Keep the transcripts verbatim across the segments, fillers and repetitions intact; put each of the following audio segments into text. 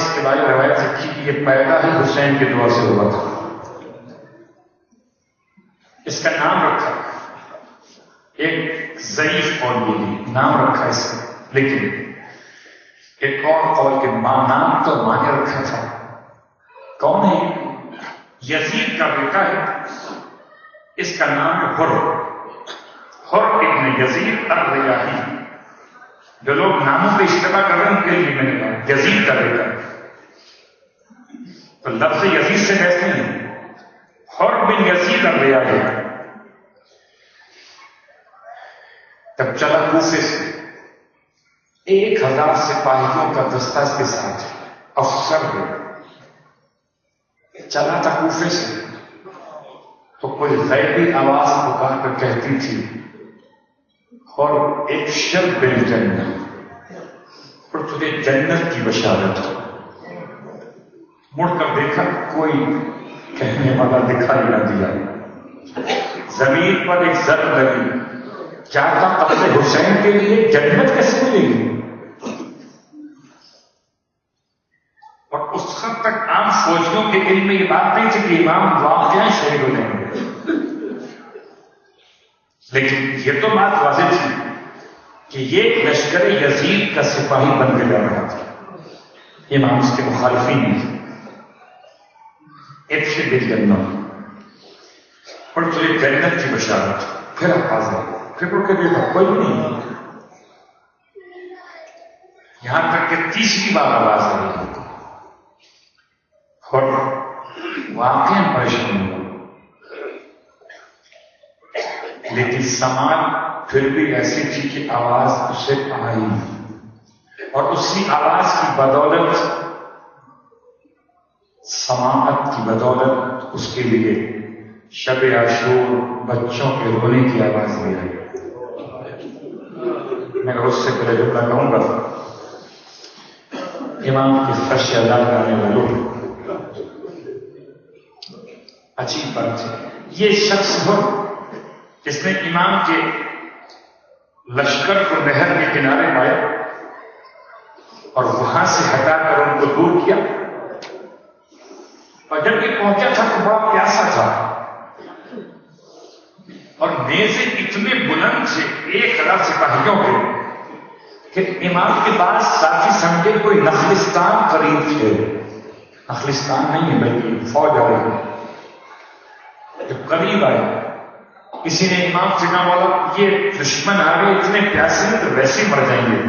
اس کے بارے میں روایت لکھی کہ یہ پیدا ہی حسین کے دور سے ہوا تھا. اس کا نام رکھا ایک ضعیف قول بھی نام رکھا اس کا، لیکن ایک اور قول کے ماں نام تو ماں نے رکھا تھا. کون ہے؟ یزید کا بیٹا ہے، اس کا نام ہے حر. حر ابن یزید الریاحی. جو لوگ ناموں پہ اشتباہ کر رہے ہیں ان کے لیے میں نے کہا یزید کا بیٹا. تو لفظ یزید سے کیسے ہیں؟ حر بن یزید الریاحی. تب چلا کوفے سے ایک ہزار سپاہیوں کا دستہ اس کے ساتھ افسر ہے. چلا تھا کوفے سے تو کوئی غیبی آواز پکار کر کہتی تھی اور ایک شب بل جنت، اور تجھے جنت کی بشارت. مڑ کر دیکھا کوئی کہنے والا دکھائی نہ دیا. زمین پر ایک زر لگی، چاہتا قتل حسین کے لیے جنت کیسے ملے گی؟ اور اس وقت تک عام فوجیوں کے علم میں یہ بات نہیں تھی کہ امام واقعہ شہید ہو جائیں گے، لیکن یہ تو بات واضح تھی کہ یہ لشکر یزید کا سپاہی بن کے جا رہا تھا. امام اس کے مخالفین نہیں تھے. ابشر بالجنت، اور تجھے جنت کی بشارت. پھر آواز آئی، پھر اٹھ کے دیکھا کوئی نہیں. یہاں تک کہ تیسری بار آواز آئی اور واقعی پریشان ہوا، لیکن سامان پھر بھی ایسی تھی کہ آواز اسے آئی، اور اسی آواز کی بدولت، سماعت کی بدولت اس کے لیے شب عاشور بچوں کے رونے کی آواز بھی آئی. میں اس سے پہلے جملہ کہوں گا، امام کی فرش ادا کرنے والوں عجیب بات ہے. یہ شخص ہو جس نے امام کے لشکر کو نہر کے کنارے پایا اور وہاں سے ہٹا کر ان کو دور کیا، اور جب یہ پہنچا تھا تو بڑا پیاسا تھا، اور نیزے اتنے بلند تھے ایک ہزار سپاہیوں کے کہ امام کے پاس ساتھی سمجھے کوئی نخلستان قریب تھے. نخلستان نہیں ہے بلکہ فوج آ رہی ہے. جب قریب آئے کسی نے امام سے کہا مولا یہ دشمن آ گئے اتنے پیاسے ہیں تو ویسے ہی مر جائیں گے.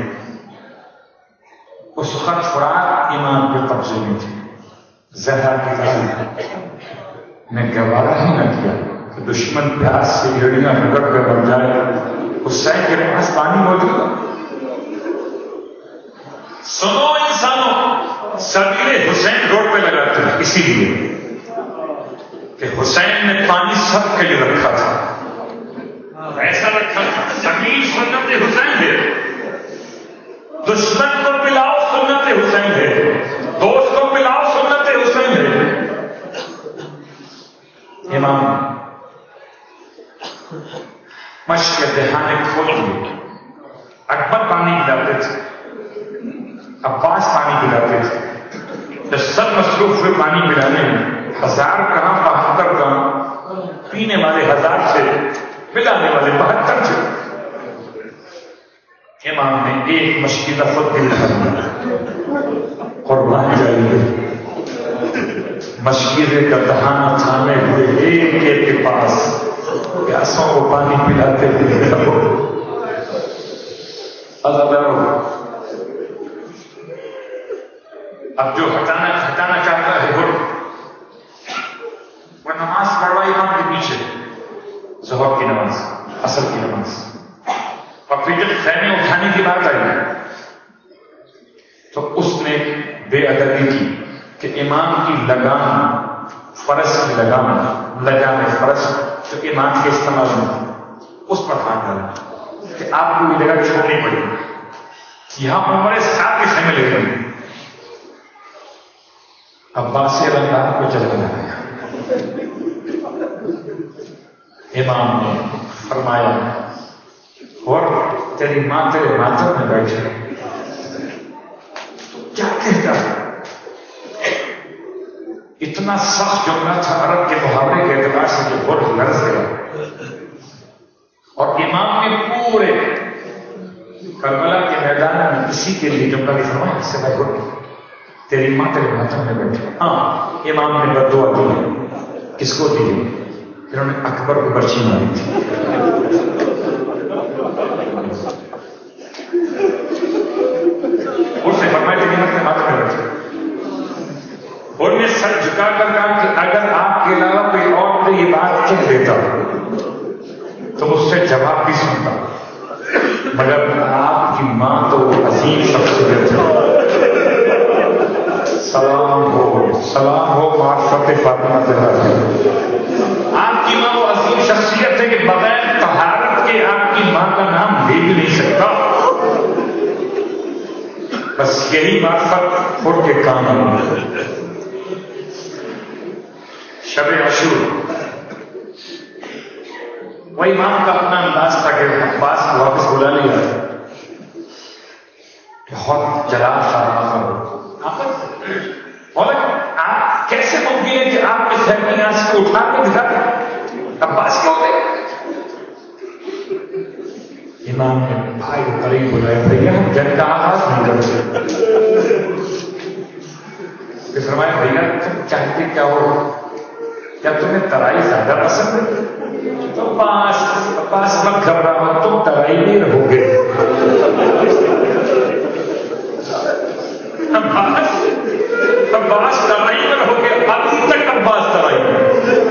اس وقت فرات امام کے قبضے میں تھی. زہرا کی لال نے گوارا ہی نہ کیا کہ دشمن پیاس سے گھڑیاں رگڑ کر مر جائے. حسین کے پاس پانی موجود ہے. سنو انسانوں، سبیل حسین روڈ پہ لگاتے ہیں اسی لیے کہ حسین نے پانی سب کے لیے رکھا تھا. ایسا رکھا تھا سبیل سنت حسین ہے. دشمن کو پلاؤ سنت حسین ہے، دوست کو پلاؤ سنت حسین ہے. امام مشق کے دہانے کھول دیے. اکبر پانی پلاتے تھے، عباس پانی پلاتے تھے. جب سب مصروف ہوئے پانی پلانے میں، ہزار کہاں بہتر کہاں، پینے والے ہزار تھے، پلانے والے بہتر تھے. امام نے ایک مشکی دفعہ دل کھانا قربان جائیے. مشکیزے کا دہانہ تھامے ہوئے ایک ایک کے پاس پیاسوں کو پانی پلاتے ہوئے اللہ. اب جو ہٹانا ہٹانا چاہتا ہے وہ وہ نماز پڑھوائی امام کے پیچھے، ظہر کی نماز، عصر کی نماز. اور پھر جب خیمے اٹھانے کی بات آئی تو اس نے بے ادبی کی کہ امام کی لگام، فرش کی لگام، لگام فرش جو امام کے استعمال میں اس پر ہاتھ ڈالا کہ آپ کو یہ جگہ چھوڑنی پڑے گی. یہاں عمر سات کے خیمے لے گئے. عباس رنگار کو چلا گیا. امام نے فرمایا اور تیری ماں تیرے ماتم میں بیٹھے کیا کہتا ہے؟ اتنا سخت جملہ تھا عرب کے محاورے کے اعتبار سے جو بہت لرز گیا. اور امام نے پورے کربلا کے میدان میں اسی کے لیے جملہ بھی فرمایا اس سے میں گھٹ تیری ماں تیرے ماتم میں بیٹھی. ہاں امام نے بددعا دی. کس کو دی؟ انہوں نے اکبر کو برچی ماری تھی. اس نے فرمایا تیری ماں تیرے ماتم میں بیٹھی. انہوں نے سر جھکا کر کہا کہ اگر آپ کے علاوہ کوئی اور مجھے یہ بات کہہ دیتا تو مجھ سے جواب بھی سنتا، مگر آپ کی ماں تو عظیم شخصیت ہے. سلام ہو سلام ہو معرفت فاطمہ زہرا. آپ کی ماں وہ عظیم شخصیت ہے کہ بغیر طہارت کے آپ کی ماں کا نام لے بھی نہیں سکتا. بس یہی معرفت اٹھ کے کام ہے. شب عاشور وہ امام کا اپنا انداز تھا کہ عباس کو واپس بلا لیا کہ بہت جلال شاہ آپ کیسے ممکن ہے کہ آپ کے خیر نیاز کو اٹھا کے دکھا دیں؟ عباس کیوں ہوتے؟ امام نے بھائی کو قریب بلایا بھیا ہم جنگ کا آغاز نہیں کرتے. پھر فرمایا بھیا تم چاہتے کیا ہو؟ کیا تمہیں ترائی زیادہ پسند ہے؟ تو پاس پاس مت گھبراؤ تم ترائی نہیں رہو گے. عباس عباس ترائی میں رہو گے. ابھی تک عباس ترائی میں.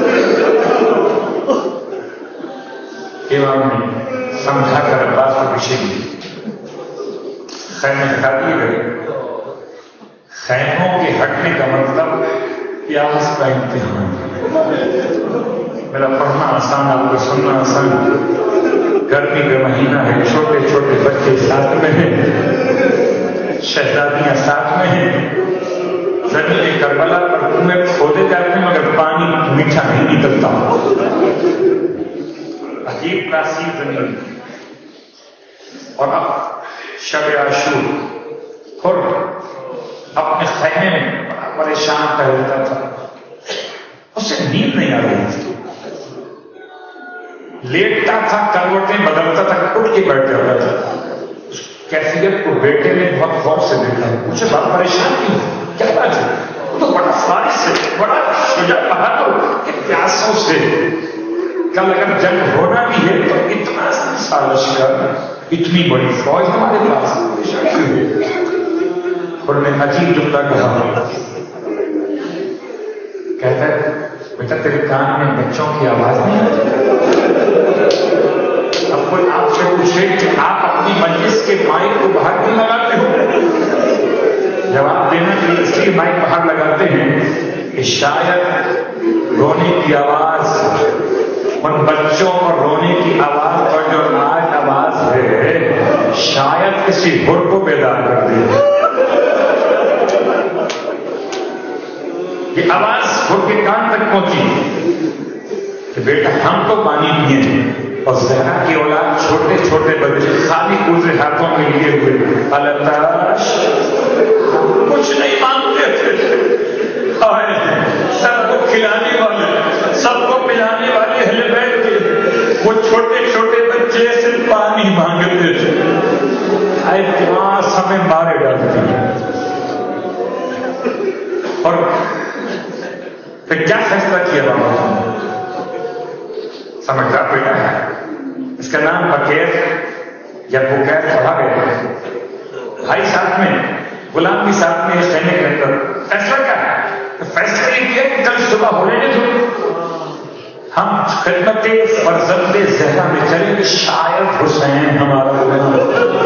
امام نے سمجھا کر عباس کو پیچھے کی خیمے ہٹا دیے گئے. خیموں کے ہٹنے کا مطلب پیاس کا امتحان. میرا پڑھنا آسان آپ کو سننا آسان. گرمی کا مہینہ ہے، چھوٹے چھوٹے بچے ساتھ میں ہیں، شہزادیاں ساتھ میں ہیں. زمین کربلا پر کنویں کھودے جاتے ہیں مگر پانی میٹھا نہیں نکلتا. عجیب تاثیر زمین. اور اب شب عاشور اور اپنے خیمے میں پریشان ٹہلتا تھا. اسے نیند نہیں آ رہی تھی. لیٹتا تھا، کروٹیں بدلتا تھا، اٹھ کے بیٹھ جاتا تھا. اس کیفیت کو بیٹے نے بہت غور سے دیکھا. مجھے بڑا پریشان کیوں؟ کیا بات ہے؟ تو بڑا فارغ ہے، بڑا شجاع بہادر کہ پیاسوں سے. کل اگر جنگ ہونا بھی ہے تو اتنا سال لشکر، اتنی بڑی فوج ہمارے پاس پریشان کیوں ہے؟ انہوں نے عجیب جملہ کہا. کہتا ہے بیٹا تیرے کان میں بچوں کی آواز نہیں آتی؟ اب کوئی آپ سے پوچھے کہ آپ اپنی مجلس کے مائک کو باہر کیوں لگاتے ہو؟ جواب دینا کہ اس لیے مائک باہر لگاتے ہیں کہ شاید رونے کی آواز ان بچوں اور رونے کی آواز اور جو آج آواز ہے شاید کسی حر کو بیدار کر دے. یہ آواز حر کے کان تک پہنچی کہ بیٹا ہم تو پانی پیے ہیں اور زہرا کی اولاد چھوٹے چھوٹے بچے خالی پوزے ہاتھوں میں لیے ہوئے اللہ تعالیٰ کچھ نہیں مانگتے تھے. سب کو کھلانے والے، سب کو پلانے والے ہلے بیٹھ کے وہ چھوٹے چھوٹے بچے صرف پانی مانگتے تھے. اے پیاس ہمیں مارے ڈالتی ہے. اور پھر کیا فیصلہ کیا بابا؟ سمجھدار بیٹا ہے، اس کا نام بکیر یا بکیر پڑھا گیا. بھائی ساتھ میں، غلام بھی ساتھ میں، اس خیمے کے اندر. فیصلہ کیا ہے؟ فیصلہ یہ کیا کہ کل صبح ہو رہے تھے ہم خدمت فرزند زہرا میں چلیں کہ شاید حسین ہمارا غلام.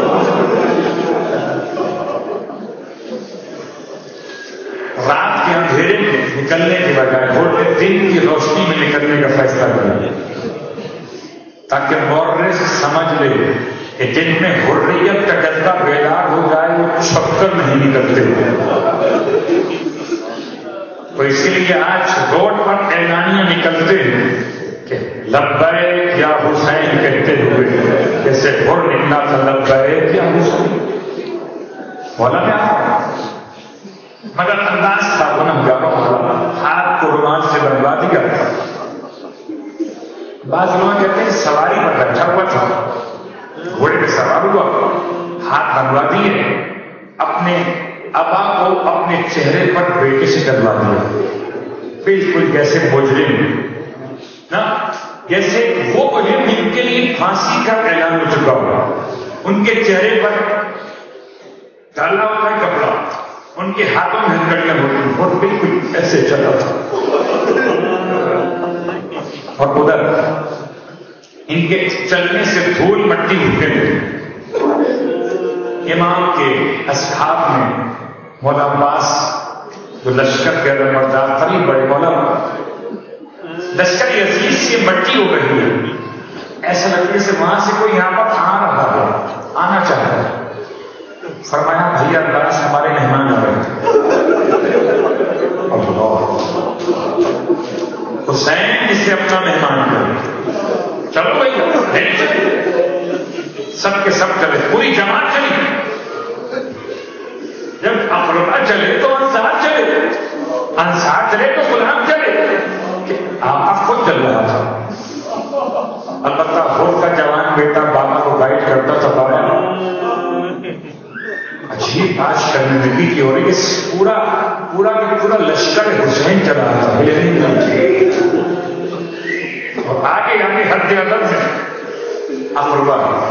رات کے اندھیرے میں نکلنے کے بجائے بولتے دن کی روشنی میں نکلنے کا فیصلہ کیا تاکہ مورث سمجھ لے کہ جن میں حریت کا جذبہ بیدار ہو جائے وہ چھپ کر نہیں نکلتے. تو اسی لیے آج روڈ پر اعلانیاں نکلتے ہیں کہ لبیک یا حسین کہتے ہوئے جیسے حر نکلا تھا لبیک یا حسین. بولا کیا مگر انداز تھا گنہگاروں کا، ہاتھ کو رومال سے بنوا دیا. بعض لوگ کہتے ہیں سواری پر بیٹھا ہوا تھا، گھوڑے پہ سوار ہوا، ہاتھ بنوا دیے، اپنے ابا کو اپنے چہرے پر بیٹے سے ڈلوا دیا. بالکل جیسے مجرم نا، جیسے وہ مجرم جن کے لیے پھانسی کا اعلان ہو چکا ہوا، ان کے چہرے پر ڈالا ہوا ہے کپڑا، ان کے ہاتھوں میں ہتھکڑیاں ہوتی، اور بالکل ایسے چلا تھا. اور ادھر ان کے چلنے سے دھول مٹی اٹھتے تھے. امام کے اصحاب میں مولا عباس جو لشکر کے اندر مردار خری بڑے مولا، لشکر عزیز سے مٹی ہو رہی ہے، ایسا لگتا ہے وہاں سے کوئی یہاں پر آ رہا ہے، آنا چاہتا ہے. فرمایا بھیا عباس ہمارے مہمان آ رہے ہیں. حسین جسے اپنا مہمان کرے، چلو بھائی سب کے سب چلے، پوری جماعت چلی. جب اقربا چلے تو انصار چلے، انصار چلے تو غلام چلے، آپ خود چل رہا تھا. البتہ خود کا جوان بیٹا بابا کو گائیڈ کرتا تھا. بابا عجیب بات کرنے لگی کہ ہو رہی ہے، پورا پورا پورا لشکر حسین چلا رہا تھا، اور آگے آگے حد ادب میں اقربا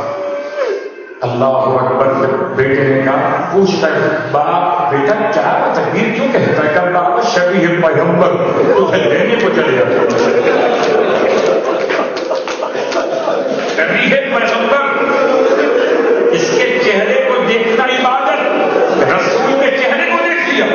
اللہ اکبر. بیٹے نے کہا، پوچھتا ہے باپ بیٹا کیا تکبیر کیوں کہتا ہے؟ کہ بابا شبیہ پیغمبر تو لینے کو چلے جاتا. شبیہ پیغمبر، اس کے چہرے کو دیکھنا عبادت، رسول کے چہرے کو دیکھ لیا،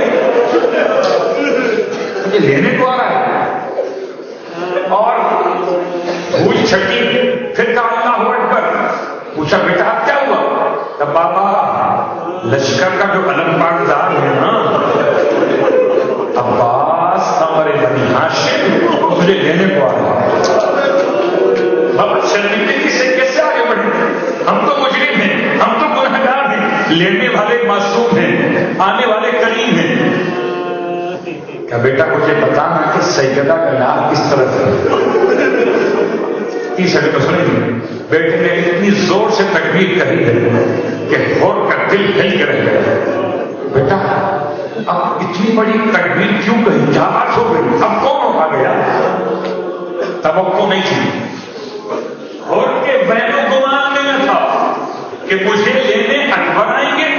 مجھے لینے کو آ رہا ہے. اور دھول چھٹی، پھر کہا اللہ اکبر. پوچھا بیٹا اب کیا ہوا؟ کہ بابا لشکر کا جو علم بردار ہے نا عباس ہمارے بنی ہاشم، مجھے لینے کو آ رہا ہے. بابا شرمندگی سے کیسے آگے بڑھے؟ ہم تو مجرم ہیں، ہم تو گنہگار ہیں، لینے والے معصوم ہیں، آنے والے کریم ہیں. کیا بیٹا مجھے بتانا کہ سیدہ کا نام کس طرح ہے؟ تیسرے تو سنیں، بیٹے نے اتنی زور سے تکبیر کہی ہے کہ غور کا دل ہل کے رہ گیا. بیٹا اب اتنی بڑی تکبیر کیوں کہی؟ کیا بات ہو گئی؟ اب کون آ گیا؟ توقع نہیں تھی، اور کے بین و گمان میں نہ تھا کہ مجھے لینے اکبر آئیں گے،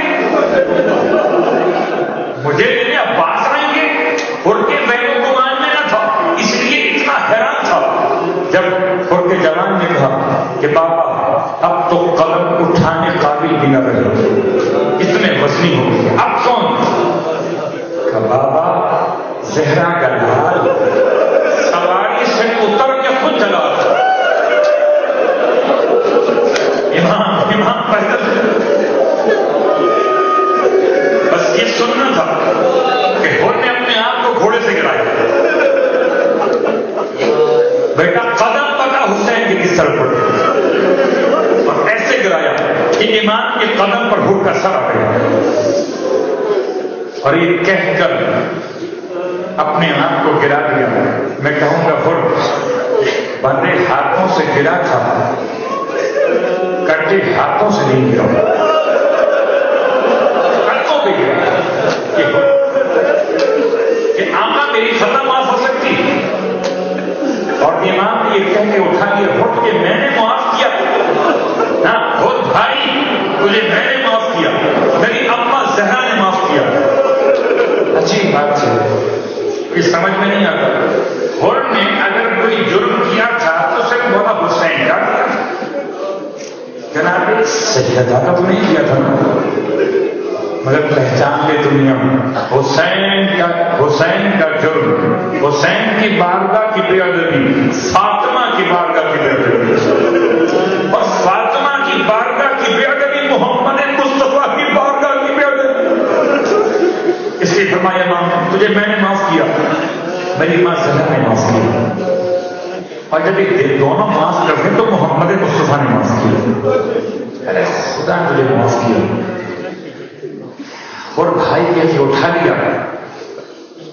مجھے لینے عباس آئیں گے، اور کے بین و گمان میں نہ تھا. اس لیے اتنا حیران تھا جب اور کے جوان نے کہا کہ بابا اب تو قلم اٹھانے قابل بھی نہ رہے، اتنے وزنی ہو گئے، اب کون؟ کہ بابا زہرا کا لال سواری سے اتر کے خود چلا تھا. امام امام پیدل، بس یہ سننا تھا کہ ہور نے اپنے آپ کو گھوڑے سے گرایا. بیٹا قدم پکا حسین کی کس طرف پڑے، اور ایسے گرایا کہ امام کے قدم پر گھٹ کا سر آ گیا. اور یہ کہہ کر اپنے آپ کو گرا دیا. میں کہوں گا گھٹ بندے ہاتھوں سے گرا تھا، کٹے ہاتھوں سے نہیں گرا، ہاتھوں پہ گرا کہ آقا میری خطا معاف ہو سکتی. اور امام نے یہ کہہ کے اٹھا کے اٹھ کے میں نے معاف کیا، ہاں خود بھائی تجھے میں نے معاف کیا، میری اماں زہرا نے معاف کیا. اچھی بات ہے، یہ سمجھ میں نہیں آتا. اور نے اگر کوئی جرم کیا تھا تو صرف مولا حسین کا کیا، جناب سیدہ کا تو نہیں کیا تھا، مگر پہچان لے دنیا حسین کا حسین کا جرم، حسین کی بارگاہ کی بے ادبی، فاطمہ کی بارگاہ کی بے ادبی، اور فاطمہ کی بارگاہ کی بے ادبی محمد مصطفیٰ کی بارگاہ کی بے ادبی. اس لیے فرمایا امام تجھے میں نے معاف کیا، میری ماں زہرا نے معاف کیا. اور جب یہ دونوں معاف کرتے تو محمد مصطفیٰ نے معاف کیا. ارے خدا نے تجھے معاف کیا. اور بھائی کہتے اٹھا لیا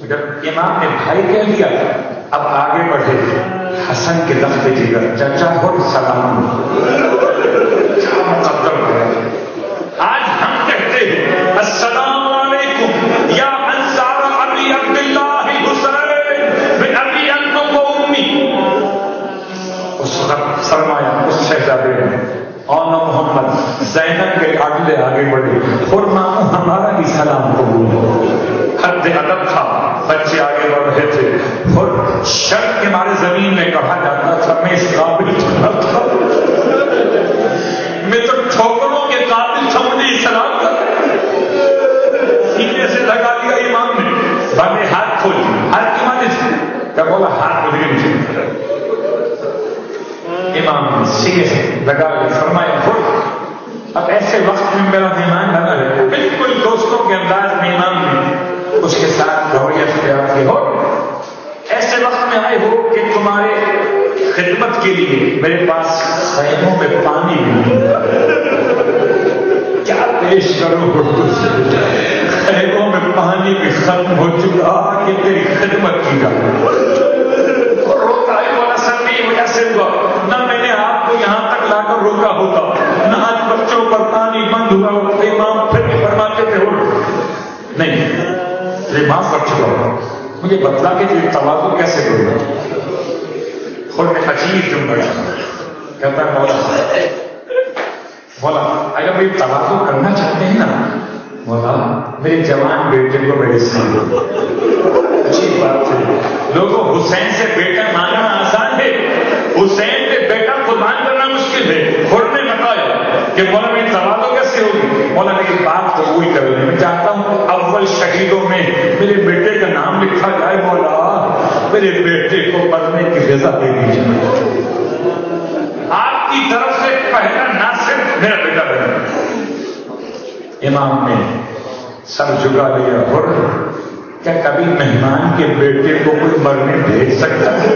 جب امام نے بھائی کہہ دیا اب آگے بڑھے حسن کے لفظ جگر چچا ہو سلام کیا مقدم ہے. آج ہم کہتے ہیں السلام علیکم یا انصار ابی عبداللہ حسین بن ابی انتم و امی. اس وقت فرمایا اس شہزادے نے اور محمد زینب کے آگے آگے بڑھے اور ماموں ہمارا بھی سلام قبول ہو. حد ادب تھا, بچے آگے بڑھ رہے تھے اور شرط کے مارے زمین میں کہا جاتا تھا میں اس قابل نہ تھا, میں تو ٹھوکروں کے قابل تھا, مجھے سلام کر سینے سے لگا دیا امام نے. بعد میں ہاتھ کھول ہاتھ کی مانے تھے کیا بولا ہاتھ مجھے نہیں. امام نے سینے سے لگا کے فرمایا خود اب ایسے وقت میں میرا مہمان بنا رہے بالکل دوستوں کے انداز میں امام نے اس کے ساتھ رویہ اختیار کی ہو. ایسے وقت میں آئے ہو کہ تمہارے خدمت کے لیے میرے پاس خیموں میں پانی نہیں, کیا پیش کرو, خیموں میں پانی بھی ختم ہو چکا کہ تیری خدمت کی جائے. اور روکا ہے والا سر نہیں وجہ سے ہوا نہ میں نے آپ کو یہاں تک لا کر روکا ہوتا نہ آج بچوں پر پانی بند ہوا ہوتا. امام پھر بھی فرماتے تھے ہو نہیں یہ معاف کر چکا ہوں, مجھے بتلا کے جو تواضع کیسے کروں گا. خود میں عجیب جملہ کہتا ہے مولا مولا اگر میں تواضع کرنا چاہتے ہیں نا مولا میرے جوان بیٹے کو میرے ساتھ. عجیب بات ہے, لوگوں حسین سے بیٹا مانگنا آسان ہے, حسین سے بیٹا قربان کرنا مشکل ہے. خود نے بتایا کہ مولا میری تواضع کیسے ہوگی. مولا میری بات قبول کر لیں, میں چاہتا ہوں اول شہیدوں میں میرے بیٹے کا نام لکھا جائے. مولا میرے بیٹے کو پڑھنے کی رضا دے دیجیے, آپ کی طرف سے پہلا ناصر میرا بیٹا بنا. امام نے سر جھکا لیا. اور کیا کبھی مہمان کے بیٹے کو کوئی مرنے بھیج سکتا ہے؟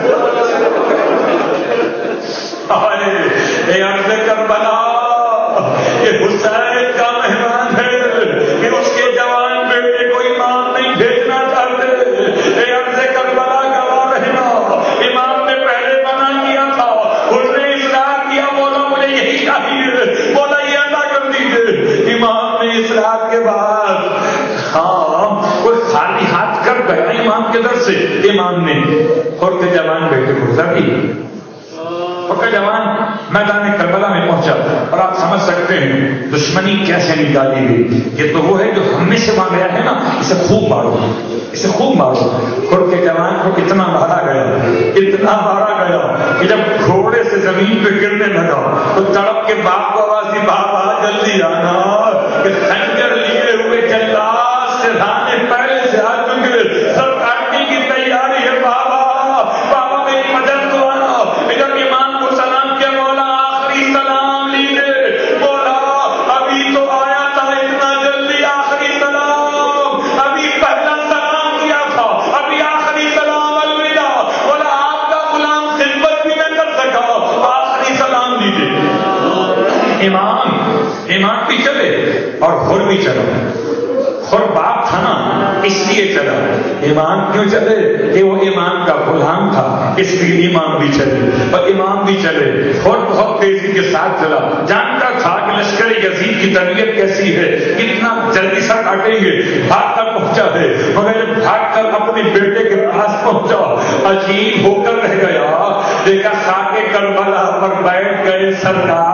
اے عرض کربلا یہ حسین کا مہمان ہے کہ اس کے جوان بیٹے کو امام نہیں بھیجنا چاہتے. اے عرض کربلا گواہ رہنا, امام نے پہلے منع کیا تھا, اس نے اصلاح کیا, بولا مجھے یہی چاہیے, بولا یہ ادا کر دیجیے. امام نے اصلاح کے بعد ہاں کوئی خالی ہاتھ کر گیا امام کے در سے. امام نے اور کے جوان بیٹے کو سر دی کا جوان میدان کربلا میں پہنچا. اور آپ سمجھ سکتے ہیں دشمنی کیسے نکالی گئی. یہ تو وہ ہے جو ہم میں سے مانگ رہا ہے نا, اسے خوب مارو, اسے خوب مارو. خود کے جوان کو اتنا مارا گیا, اتنا مارا گیا کہ جب گھوڑے سے زمین پہ گرنے لگا تو تڑپ کے باپ کو آواز دی, بابا جلدی آنا کہ خنجر لیے ہوئے جلاد سے دھانے پہلے سے آ چکے, سب کاٹنے کی تیاری ہے. بابا بابا میری مدد کو آنا. جب امام کو سلام کیا مولا آخری سلام لیجیے. بولا ابھی تو آیا تھا اتنا جلدی آخری سلام, ابھی پہلا سلام کیا تھا, ابھی آخری سلام الوداع. بولا آپ کا غلام خدمت بھی نہ کر سکا, آخری سلام لیجیے. امام امام بھی چلے اور خور بھی چلا. خور باپ تھا نا اس لیے چلا. امام کیوں چلے کہ وہ امام کا غلام تھا, اس لیے امام بھی چلے. اور امام بھی چلے اور بہت تیزی کے ساتھ چلا, جانتا تھا کہ لشکر یزید کی طبیعت کیسی ہے, کتنا جلدی سر کاٹیں گے. بھاگ کر پہنچا ہے, مگر بھاگ کر اپنے بیٹے کے پاس پہنچا, عجیب ہو کر رہ گیا. دیکھا خاکے کربلا پر بیٹھ گئے سرکار